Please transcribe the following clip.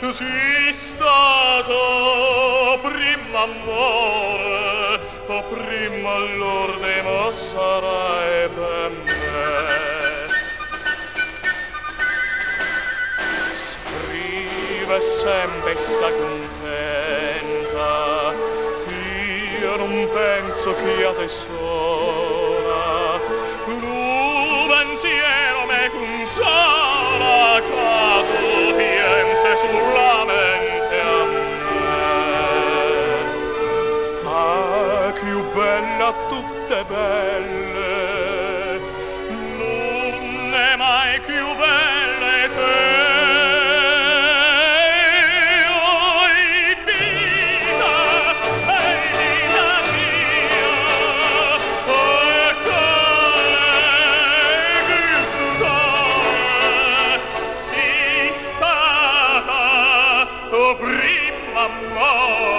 Sì stato prima amore, o prima l'ordine sarai per me. Scrive sempre sta contenta, io non penso che io te sola, l'un pensiero me consola, che tu piense solamente a me. Ah, più bella tutte belle, non è mai più belle te. Prima amore